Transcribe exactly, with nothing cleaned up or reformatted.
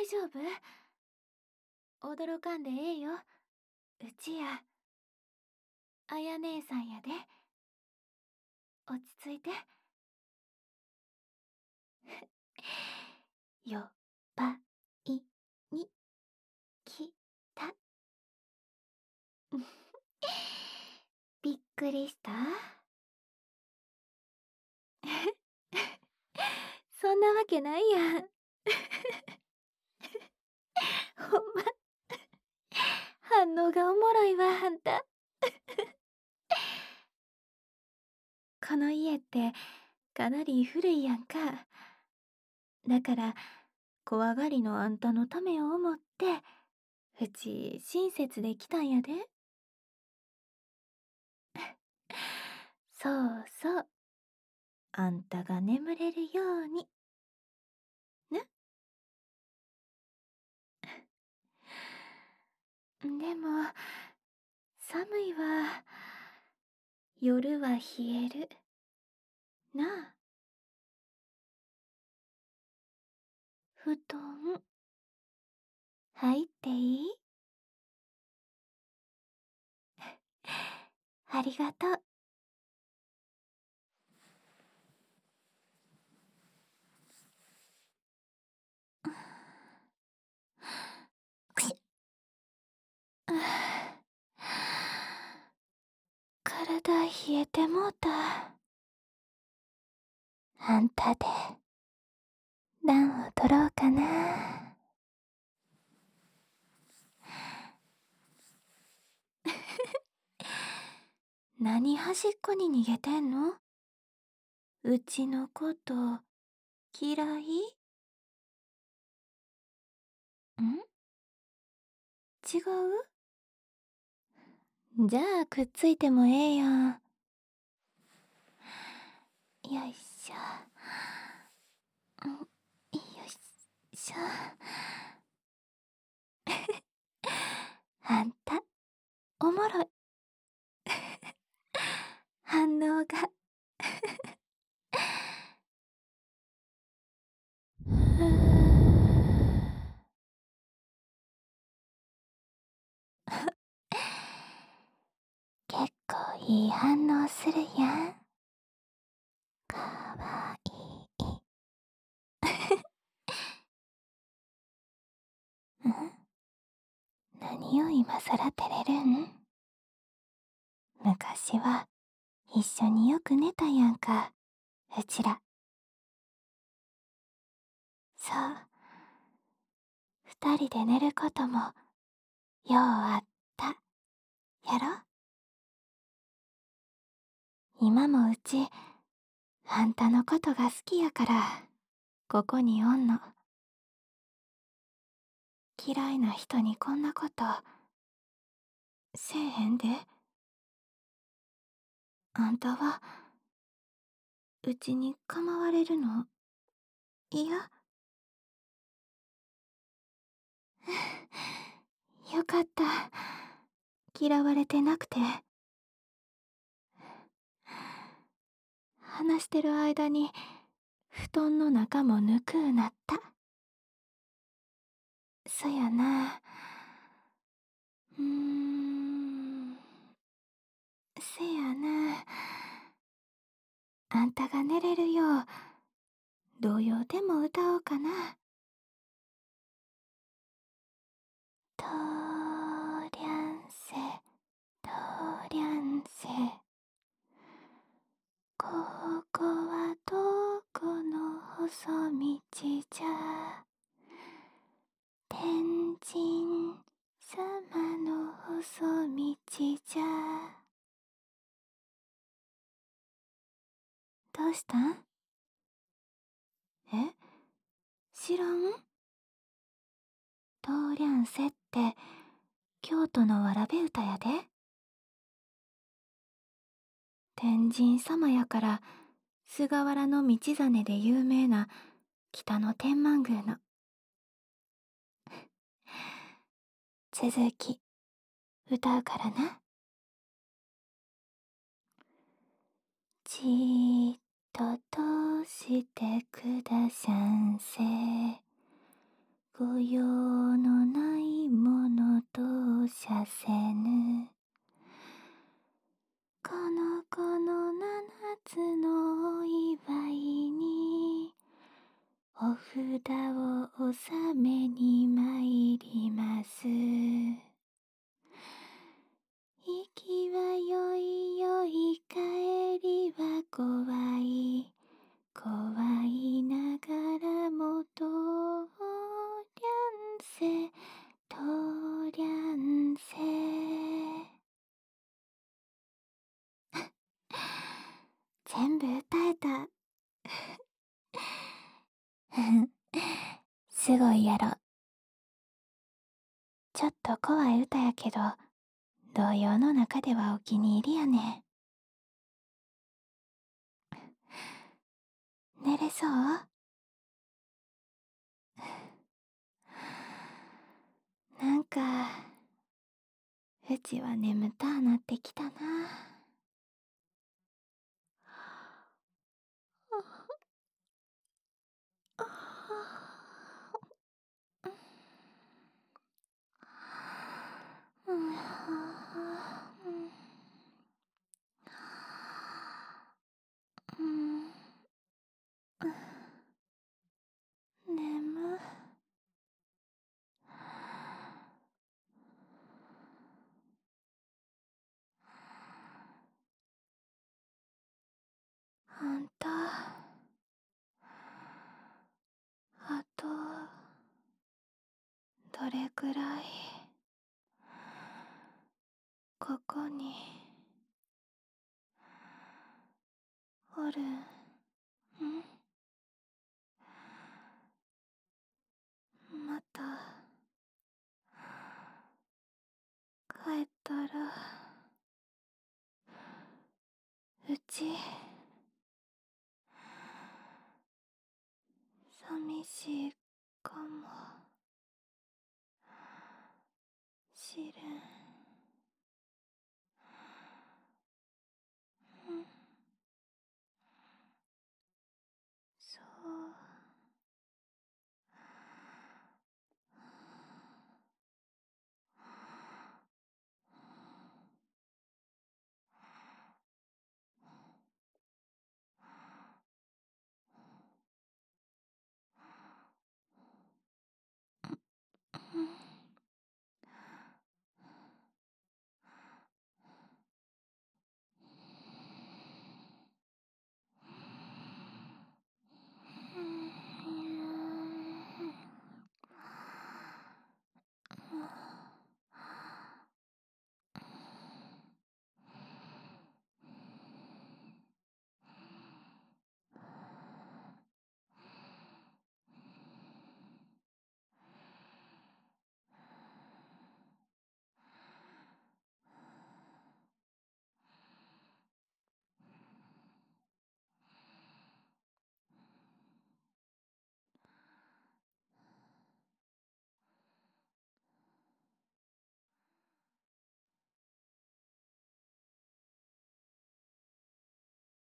大丈夫？驚かんでええよ。うちや。あや姉さんやで。落ち着いて。よばいにきた。びっくりした？そんなわけないやん。ほんま。反応がおもろいわ、あんた。この家ってかなり古いやんか。だから怖がりのあんたのためを思ってうち親切で来たんやで。そうそう、あんたが眠れるようにね。でも寒いわ。夜は冷えるなあ。布団入っていい？ありがとう。体冷えてもうた。あんたで暖を取ろうかな。何端っこに逃げてんの？うちのこと嫌い？ん？違う？じゃあくっついてもええやん。よいしょ。んよいしょ。あんたおもろい。反応がふう結構いい反応するやん。かわいい。ん？何を今さら照れるん？昔は一緒によく寝たやんか、うちら。そう。二人で寝ることもようあった、やろ？今もうち、あんたのことが好きやから、ここにおんの。嫌いな人にこんなこと、せえへんで。あんたは、うちに構われるの、嫌？よかった。嫌われてなくて。話してる間に、布団の中もぬくうなった。そやな。うーん。せやな。あんたが寝れるよう、童謡でも歌おうかな。とりゃんせ、とりゃんせ。ここはどこの細道じゃ。天神様の細道じゃ。どうしたん？え？知らん？とりゃんせって京都のわらべ歌やで。天神様やから菅原道真で有名な北の天満宮の。続き歌うからな。じーっと通してくださんせ。 ご用のないものとさせぬ。この子の七つのお祝いにお札を納めに参ります。行きはよいよい、帰りは怖い、怖いながらもとりゃんせ、とりゃんせ。全部歌えた。すごいやろ。ちょっと怖い歌やけど、童謡の中ではお気に入りやね。寝れそう？なんか、うちは眠たーなってきたな。うん、うん、眠。あんた、あと、どれくらい、ここに、おるん？